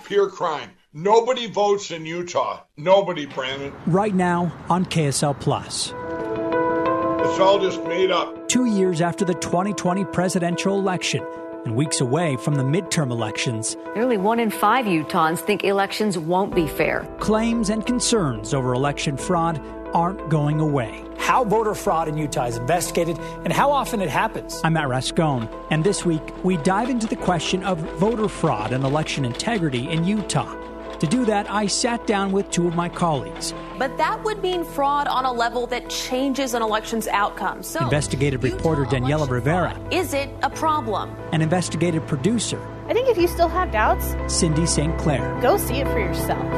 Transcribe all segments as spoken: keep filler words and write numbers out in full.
pure crime. Nobody votes in Utah. Nobody, Brandon. Right now on K S L Plus. It's all just made up. Two years after the twenty twenty presidential election and weeks away from the midterm elections, nearly one in five Utahns think elections won't be fair. Claims and concerns over election fraud aren't going away. How voter fraud in Utah is investigated and how often it happens. I'm Matt Rascone, and this week we dive into the question of voter fraud and election integrity in Utah. To do that, I sat down with two of my colleagues. But that would mean fraud on a level that changes an election's outcome. So, investigative reporter Daniela Rivera. Is it a problem? And investigative producer. I think if you still have doubts, Cindy Saint Clair. Go see it for yourself.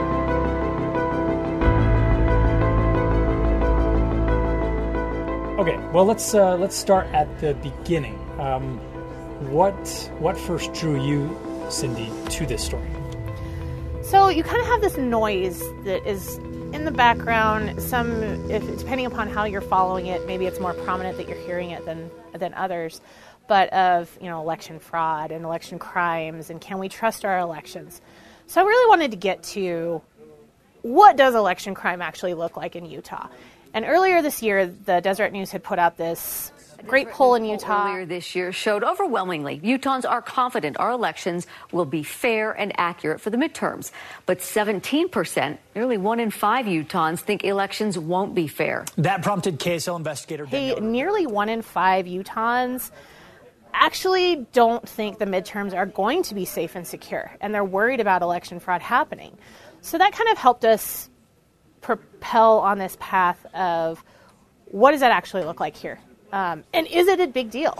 Okay, well let's uh, let's start at the beginning. Um, what what first drew you, Cindy, to this story? So you kind of have this noise that is in the background. Some, if, depending upon how you're following it, maybe it's more prominent that you're hearing it than than others. But of, you know, election fraud and election crimes, and can we trust our elections? So I really wanted to get to what does election crime actually look like in Utah. And earlier this year, the Deseret News had put out this great poll in Utah. Earlier this year showed overwhelmingly Utahns are confident our elections will be fair and accurate for the midterms. But seventeen percent, nearly one in five Utahns, think elections won't be fair. That prompted K S L investigator. Hey, nearly one in five Utahns actually don't think the midterms are going to be safe and secure, and they're worried about election fraud happening. So that kind of helped us propel on this path of what does that actually look like here? Um, and is it a big deal?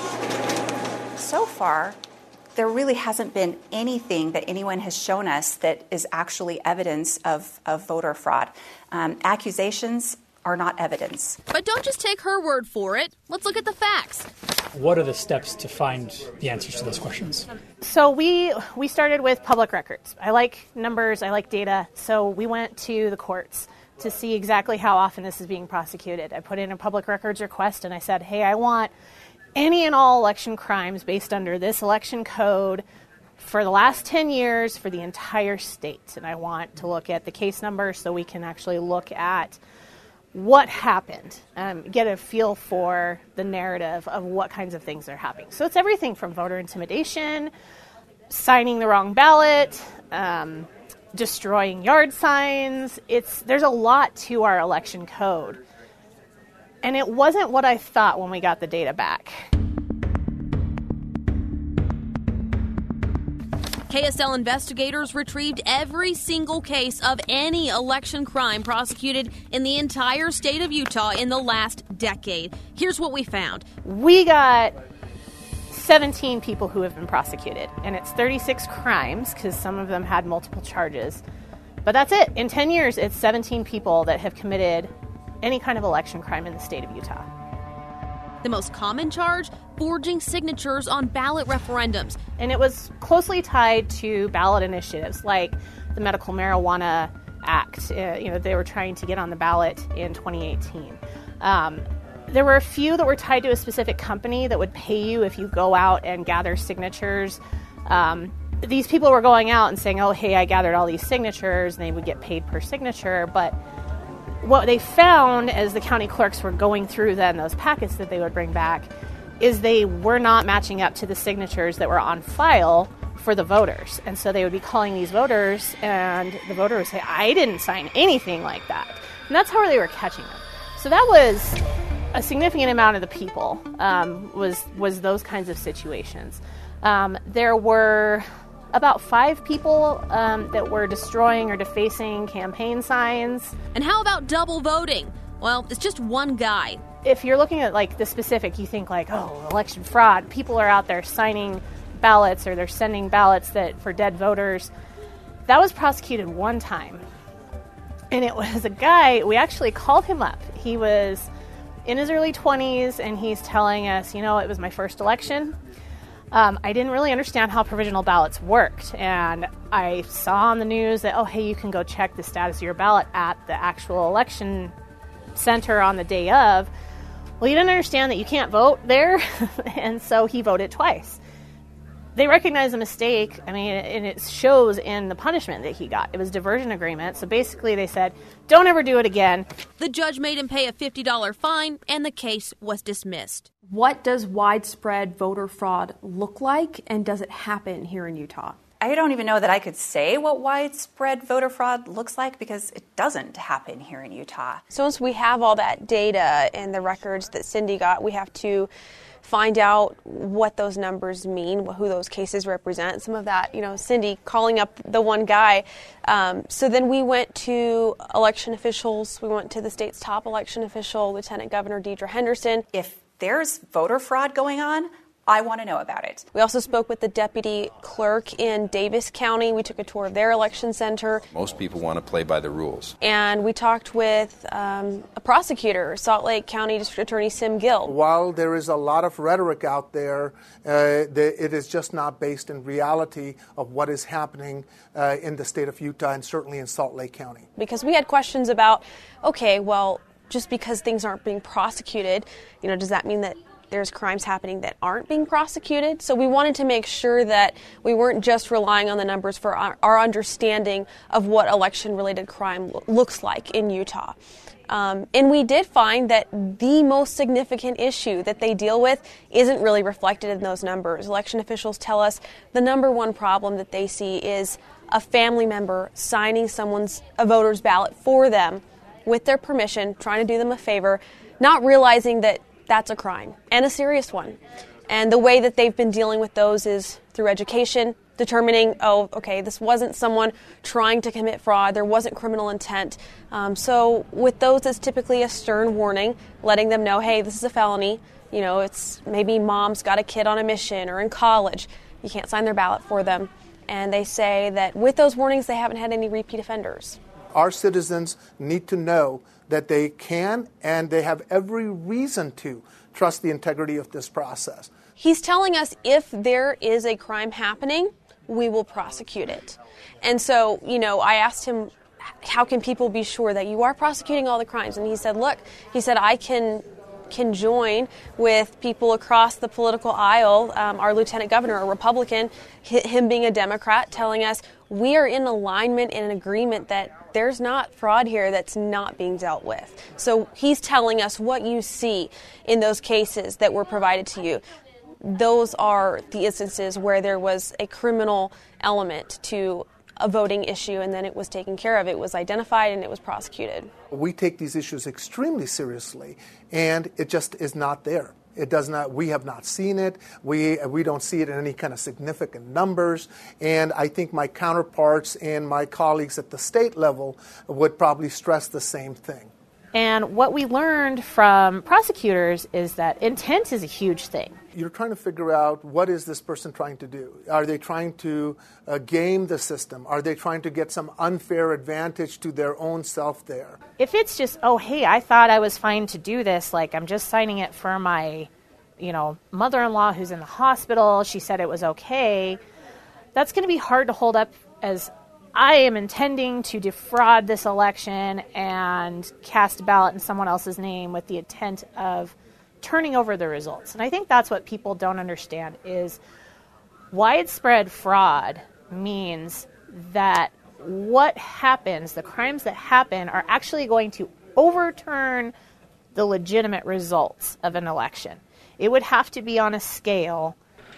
So far, there really hasn't been anything that anyone has shown us that is actually evidence of, of voter fraud. Um, accusations are not evidence. But don't just take her word for it. Let's look at the facts. What are the steps to find the answers to those questions? So we we started with public records. I like numbers, I like data, so we went to the courts to see exactly how often this is being prosecuted. I put in a public records request and I said, hey, I want any and all election crimes based under this election code for the last ten years for the entire state. And I want to look at the case numbers so we can actually look at what happened, um, get a feel for the narrative of what kinds of things are happening. So it's everything from voter intimidation, signing the wrong ballot, um, destroying yard signs. It's there's a lot to our election code. And it wasn't what I thought when we got the data back. K S L investigators retrieved every single case of any election crime prosecuted in the entire state of Utah in the last decade. Here's what we found. We got seventeen people who have been prosecuted, and it's thirty-six crimes because some of them had multiple charges. But that's it. In ten years, it's seventeen people that have committed any kind of election crime in the state of Utah. The most common charge, forging signatures on ballot referendums. And it was closely tied to ballot initiatives like the Medical Marijuana Act. Uh, you know, they were trying to get on the ballot in twenty eighteen. Um, there were a few that were tied to a specific company that would pay you if you go out and gather signatures. Um, these people were going out and saying, oh, hey, I gathered all these signatures, and they would get paid per signature. But what they found as the county clerks were going through then those packets that they would bring back is they were not matching up to the signatures that were on file for the voters. And so they would be calling these voters, and the voter would say, I didn't sign anything like that. And that's how they were catching them. So that was a significant amount of the people, um, was, was those kinds of situations. Um, there were about five people um, that were destroying or defacing campaign signs. And how about double voting? Well, it's just one guy. If you're looking at like the specific, you think like, oh, election fraud. People are out there signing ballots or they're sending ballots that for dead voters. That was prosecuted one time. And it was a guy, we actually called him up. He was in his early twenties and he's telling us, you know, it was my first election. Um, I didn't really understand how provisional ballots worked, and I saw on the news that, oh, hey, you can go check the status of your ballot at the actual election center on the day of. Well, you didn't understand that you can't vote there, and so he voted twice. they recognized a mistake. I mean, and it shows in the punishment that he got. It was diversion agreement. So basically they said, don't ever do it again. The judge made him pay a fifty dollars fine, and the case was dismissed. What does widespread voter fraud look like, and does it happen here in Utah? I don't even know that I could say what widespread voter fraud looks like because it doesn't happen here in Utah. So once we have all that data and the records that Cindy got, we have to find out what those numbers mean, who those cases represent. Some of that, you know, Cindy calling up the one guy. Um, so then we went to election officials. We went to the state's top election official, Lieutenant Governor Deidre Henderson. If there's voter fraud going on, I want to know about it. We also spoke with the deputy clerk in Davis County. We took a tour of their election center. Most people want to play by the rules. And we talked with um, a prosecutor, Salt Lake County District Attorney Sim Gill. While there is a lot of rhetoric out there, uh, the, it is just not based in reality of what is happening uh, in the state of Utah and certainly in Salt Lake County. Because we had questions about, okay, well, just because things aren't being prosecuted, you know, does that mean that there's crimes happening that aren't being prosecuted? So we wanted to make sure that we weren't just relying on the numbers for our, our understanding of what election-related crime lo- looks like in Utah. Um, and we did find that the most significant issue that they deal with isn't really reflected in those numbers. Election officials tell us the number one problem that they see is a family member signing someone's a voter's ballot for them with their permission, trying to do them a favor, not realizing that that's a crime, and a serious one. And the way that they've been dealing with those is through education, determining, oh, okay, this wasn't someone trying to commit fraud, there wasn't criminal intent. Um, so with those, it's typically a stern warning, letting them know, hey, this is a felony. You know, it's maybe mom's got a kid on a mission or in college. You can't sign their ballot for them. And they say that with those warnings, they haven't had any repeat offenders. Our citizens need to know that they can and they have every reason to trust the integrity of this process. He's telling us if there is a crime happening, we will prosecute it. And so, you know, I asked him, how can people be sure that you are prosecuting all the crimes? And he said, look, he said, I can can join with people across the political aisle, um, our lieutenant governor, a Republican, him being a Democrat, telling us we are in alignment and an agreement that there's not fraud here that's not being dealt with. So he's telling us what you see in those cases that were provided to you. Those are the instances where there was a criminal element to a voting issue, and then it was taken care of. It was identified and it was prosecuted. We take these issues extremely seriously, and it just is not there. It does not. We have not seen it. We we don't see it in any kind of significant numbers. And I think my counterparts and my colleagues at the state level would probably stress the same thing. And what we learned from prosecutors is that intent is a huge thing. You're trying to figure out, what is this person trying to do? Are they trying to uh, game the system? Are they trying to get some unfair advantage to their own self there? If it's just, oh, hey, I thought I was fine to do this, like I'm just signing it for my, you know, mother-in-law who's in the hospital, she said it was okay, that's going to be hard to hold up as I am intending to defraud this election and cast a ballot in someone else's name with the intent of turning over the results. And I think that's what people don't understand is widespread fraud means that what happens, the crimes that happen, are actually going to overturn the legitimate results of an election. It would have to be on a scale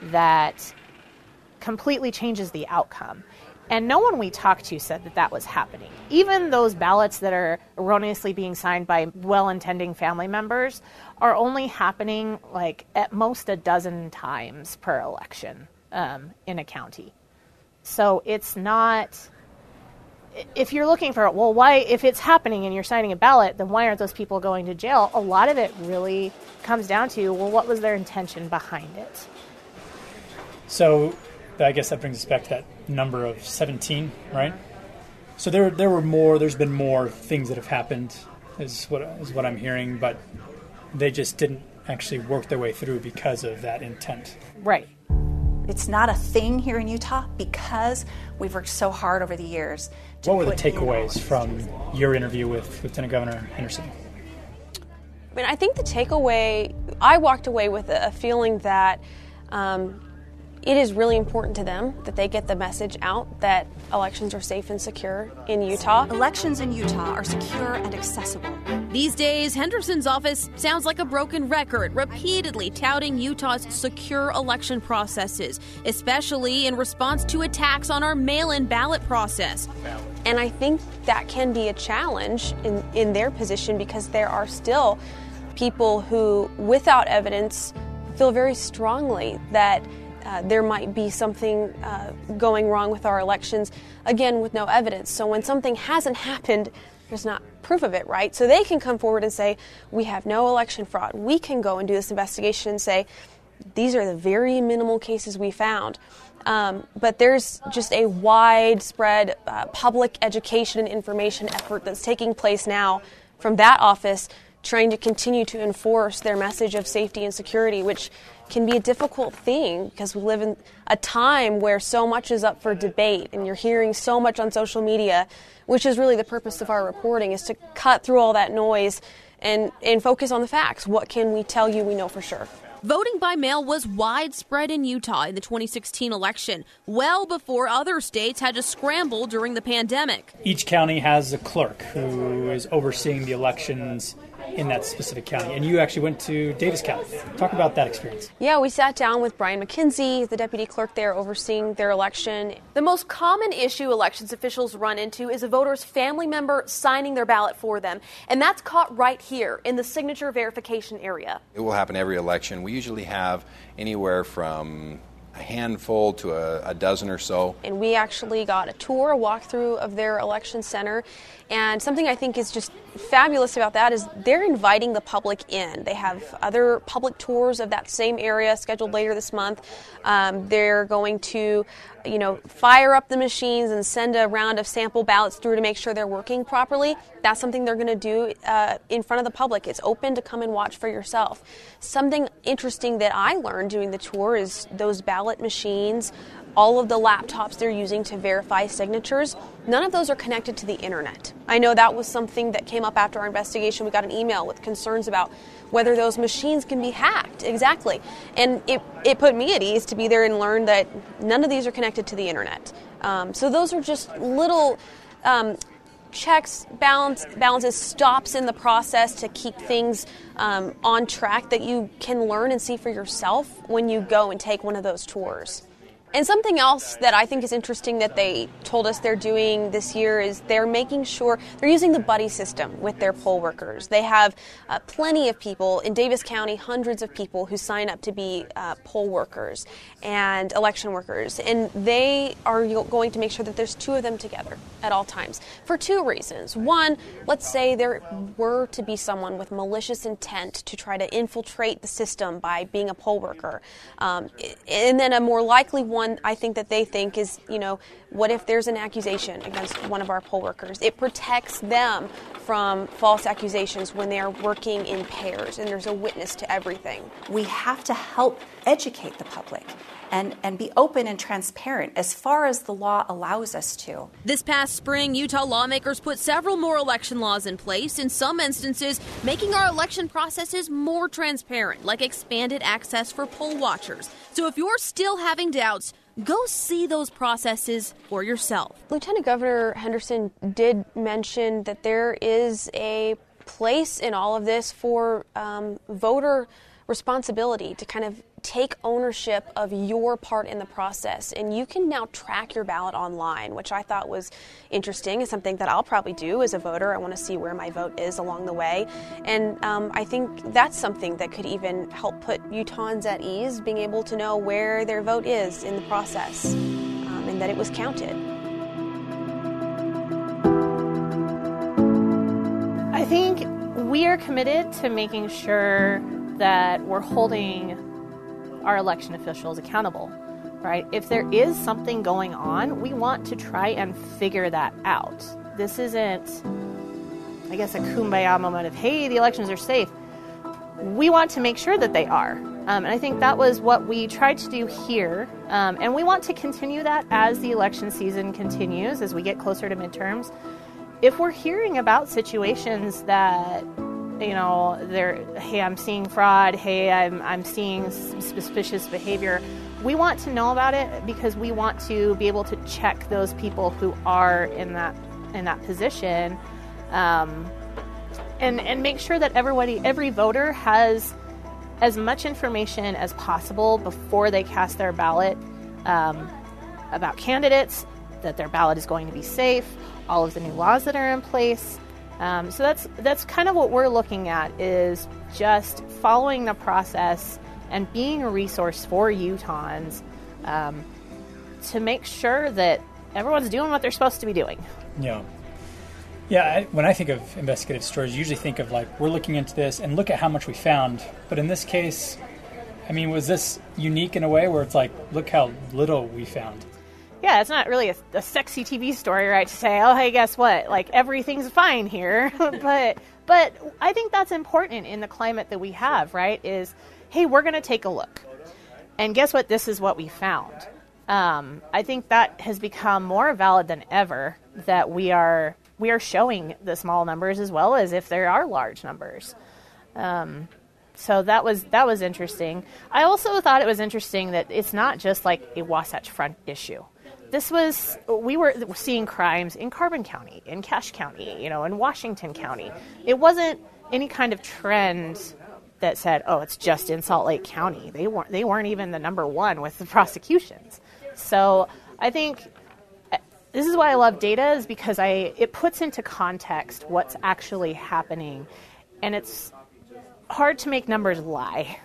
that completely changes the outcome. And no one we talked to said that that was happening. Even those ballots that are erroneously being signed by well-intending family members are only happening like at most a dozen times per election um, in a county. So it's not, if you're looking for, well, why, if it's happening and you're signing a ballot, then why aren't those people going to jail? A lot of it really comes down to, well, what was their intention behind it? So I guess that brings us back to that number of seventeen, right? So there there were more, there's been more things that have happened, is what is what I'm hearing, but they just didn't actually work their way through because of that intent. Right. It's not a thing here in Utah because we've worked so hard over the years. To what were the put takeaways from your interview with Lieutenant Governor Henderson? I mean, I think the takeaway, I walked away with a feeling that um, it is really important to them that they get the message out that elections are safe and secure in Utah. Elections in Utah are secure and accessible. These days, Henderson's office sounds like a broken record, repeatedly touting Utah's secure election processes, especially in response to attacks on our mail-in ballot process. And I think that can be a challenge in, in their position because there are still people who, without evidence, feel very strongly that Uh, there might be something uh, going wrong with our elections, again, with no evidence. So when something hasn't happened, there's not proof of it, right? So they can come forward and say, we have no election fraud. We can go and do this investigation and say, these are the very minimal cases we found. Um, but there's just a widespread uh, public education and information effort that's taking place now from that office, trying to continue to enforce their message of safety and security, which can be a difficult thing because we live in a time where so much is up for debate and you're hearing so much on social media, which is really the purpose of our reporting, is to cut through all that noise and, and focus on the facts. What can we tell you we know for sure? Voting by mail was widespread in Utah in the twenty sixteen election, well before other states had to scramble during the pandemic. Each county has a clerk who is overseeing the elections in that specific county. And you actually went to Davis County. Talk about that experience. Yeah, we sat down with Brian McKenzie, the deputy clerk there overseeing their election. The most common issue elections officials run into is a voter's family member signing their ballot for them. And that's caught right here in the signature verification area. It will happen every election. We usually have anywhere from a handful to a, a dozen or so. And we actually got a tour, a walkthrough of their election center. And something I think is just fabulous about that is they're inviting the public in. They have other public tours of that same area scheduled later this month. Um, they're going to, you know, fire up the machines and send a round of sample ballots through to make sure they're working properly. That's something they're going to do uh, in front of the public. It's open to come and watch for yourself. Something interesting that I learned doing the tour is those ballot machines, all of the laptops they're using to verify signatures, none of those are connected to the internet. I know that was something that came up after our investigation. We got an email with concerns about whether those machines can be hacked. Exactly. And it, it put me at ease to be there and learn that none of these are connected to the internet. Um, so those are just little um, checks, balance, balances, stops in the process to keep things um, on track that you can learn and see for yourself when you go and take one of those tours. And something else that I think is interesting that they told us they're doing this year is they're making sure they're using the buddy system with their poll workers. They have uh, plenty of people in Davis County, hundreds of people who sign up to be uh, poll workers and election workers. And they are going to make sure that there's two of them together at all times for two reasons. One, let's say there were to be someone with malicious intent to try to infiltrate the system by being a poll worker. Um, and then a more likely one One, I think that they think is, you know, what if there's an accusation against one of our poll workers? It protects them from false accusations when they are working in pairs and there's a witness to everything. We have to help educate the public and, and be open and transparent as far as the law allows us to. This past spring, Utah lawmakers put several more election laws in place, in some instances making our election processes more transparent, like expanded access for poll watchers. So if you're still having doubts, go see those processes for yourself. Lieutenant Governor Henderson did mention that there is a place in all of this for um, voter responsibility to kind of take ownership of your part in the process. And you can now track your ballot online, which I thought was interesting. It's something that I'll probably do as a voter. I want to see where my vote is along the way. And um, I think that's something that could even help put Utahns at ease, being able to know where their vote is in the process um, and that it was counted. I think we are committed to making sure that we're holding our election officials accountable, right? If there is something going on, we want to try and figure that out. This isn't, I guess, a kumbaya moment of, hey, the elections are safe. We want to make sure that they are. Um, and I think that was what we tried to do here. Um, and we want to continue that as the election season continues, as we get closer to midterms. If we're hearing about situations that you know, they're, hey, I'm seeing fraud, hey, I'm, I'm seeing suspicious behavior. We want to know about it because we want to be able to check those people who are in that in that position, um, and and make sure that everybody, every voter has as much information as possible before they cast their ballot um, about candidates, that their ballot is going to be safe, all of the new laws that are in place. Um, so that's that's kind of what we're looking at, is just following the process and being a resource for Utahns um, to make sure that everyone's doing what they're supposed to be doing. Yeah. Yeah, I, when I think of investigative stories, I usually think of, like, we're looking into this and look at how much we found. But in this case, I mean, was this unique in a way where it's like, look how little we found? Yeah, it's not really a, a sexy T V story, right, to say, oh, hey, guess what? Like, everything's fine here. but but I think that's important in the climate that we have, right, is, hey, we're going to take a look. And guess what? This is what we found. Um, I think that has become more valid than ever, that we are we are showing the small numbers as well as if there are large numbers. Um, so that was that was interesting. I also thought it was interesting that it's not just like a Wasatch Front issue. This was, we were seeing crimes in Carbon County, in Cache County, you know, in Washington County. It wasn't any kind of trend that said, oh, it's just in Salt Lake County. They weren't they weren't even the number one with the prosecutions. So I think this is why I love data, is because I it puts into context what's actually happening. And it's hard to make numbers lie.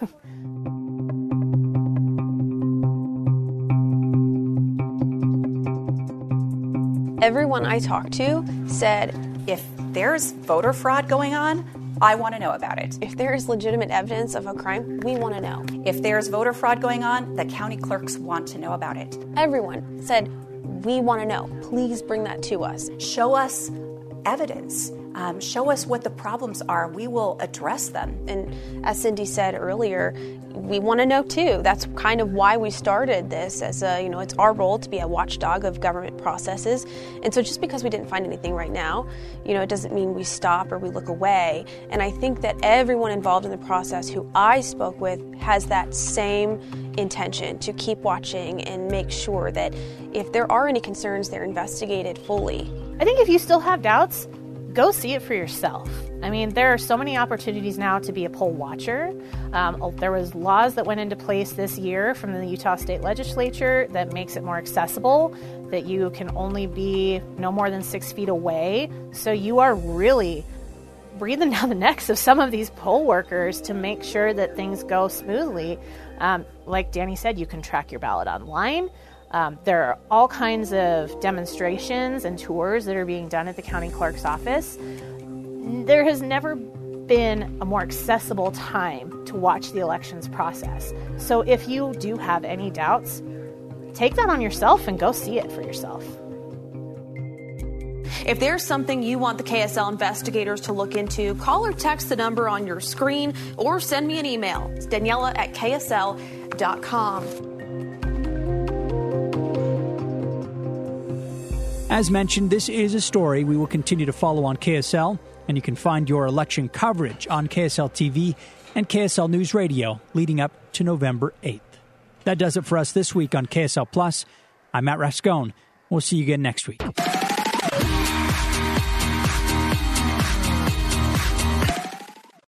Everyone I talked to said, if there's voter fraud going on, I want to know about it. If there is legitimate evidence of a crime, we want to know. If there's voter fraud going on, the county clerks want to know about it. Everyone said, we want to know. Please bring that to us. Show us evidence. Um, show us what the problems are. We will address them. And as Cindy said earlier, we want to know too. That's kind of why we started this, as a, you know, it's our role to be a watchdog of government processes. And so just because we didn't find anything right now, you know, it doesn't mean we stop or we look away. And I think that everyone involved in the process who I spoke with has that same intention, to keep watching and make sure that if there are any concerns, they're investigated fully. I think if you still have doubts, go see it for yourself. I mean, there are so many opportunities now to be a poll watcher. Um, there was laws that went into place this year from the Utah State Legislature that makes it more accessible, that you can only be no more than six feet away. So you are really breathing down the necks of some of these poll workers to make sure that things go smoothly. Um, like Danny said, you can track your ballot online. Um, there are all kinds of demonstrations and tours that are being done at the county clerk's office. There has never been a more accessible time to watch the elections process. So if you do have any doubts, take that on yourself and go see it for yourself. If there's something you want the K S L investigators to look into, call or text the number on your screen or send me an email. It's Daniela at K S L dot com. As mentioned, this is a story we will continue to follow on K S L, and you can find your election coverage on K S L T V and K S L News Radio leading up to November eighth. That does it for us this week on K S L Plus. I'm Matt Rascone. We'll see you again next week.